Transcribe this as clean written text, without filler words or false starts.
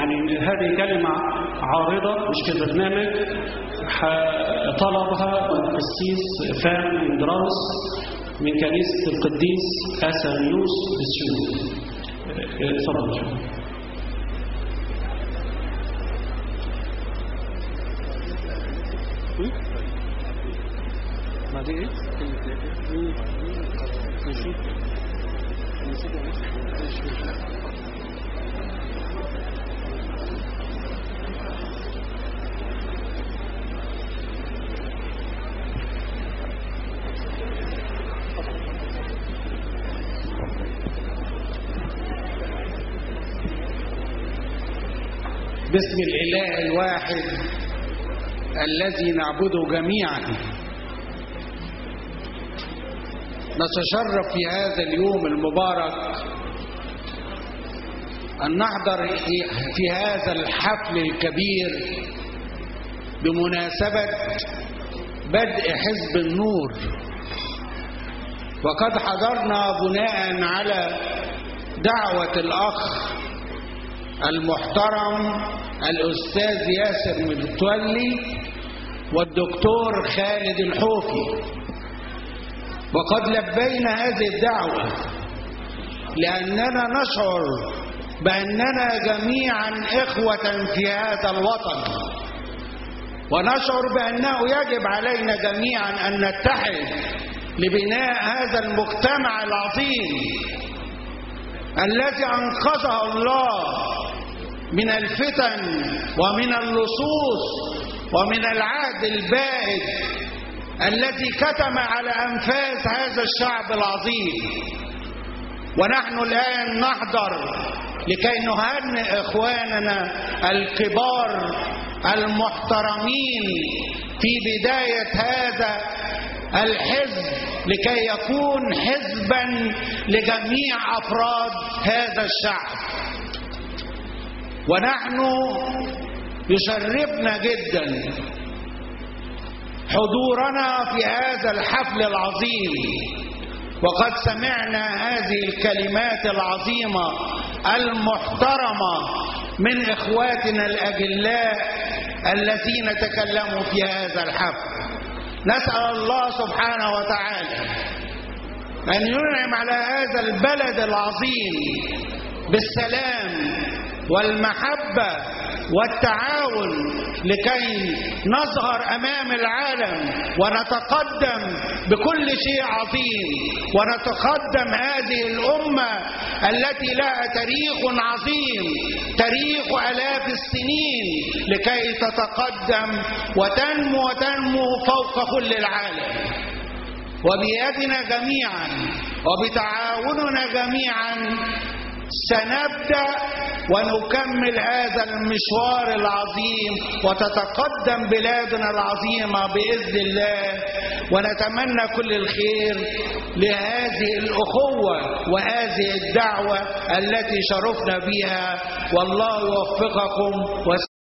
يعني هذه كلمة عارضة مش في برنامج، طلبها القسيس فان اندراوس من كنيسة القديس أثنيوس بالسيول. اتفضل. ما دي ايه؟ باسم الإله الواحد الذي نعبده جميعا، نتشرف في هذا اليوم المبارك أن نحضر في هذا الحفل الكبير بمناسبة بدء حزب النور. وقد حضرنا بناء على دعوة الأخ المحترم الأستاذ ياسر متولي والدكتور خالد الحوفي، وقد لبينا هذه الدعوة لأننا نشعر بأننا جميعا إخوة في هذا الوطن، ونشعر بأنه يجب علينا جميعا أن نتحد لبناء هذا المجتمع العظيم الذي أنقذه الله من الفتن ومن اللصوص ومن العهد البائد الذي كتم على أنفاس هذا الشعب العظيم. ونحن الآن نحضر لكي نهنئ إخواننا الكبار المحترمين في بداية هذا الحزب لكي يكون حزبا لجميع أفراد هذا الشعب. ونحن يشرفنا جدا حضورنا في هذا الحفل العظيم، وقد سمعنا هذه الكلمات العظيمة المحترمة من إخواتنا الأجلاء الذين تكلموا في هذا الحفل. نسأل الله سبحانه وتعالى أن ينعم على هذا البلد العظيم بالسلام والمحبة والتعاون لكي نظهر أمام العالم ونتقدم بكل شيء عظيم، ونتقدم هذه الأمة التي لها تاريخ عظيم، تاريخ آلاف السنين، لكي تتقدم وتنمو فوق كل العالم. وبيدنا جميعا وبتعاوننا جميعا سنبدأ ونكمل هذا المشوار العظيم، وتتقدم بلادنا العظيمة بإذن الله. ونتمنى كل الخير لهذه الأخوة وهذه الدعوة التي شرفنا بها، والله يوفقكم.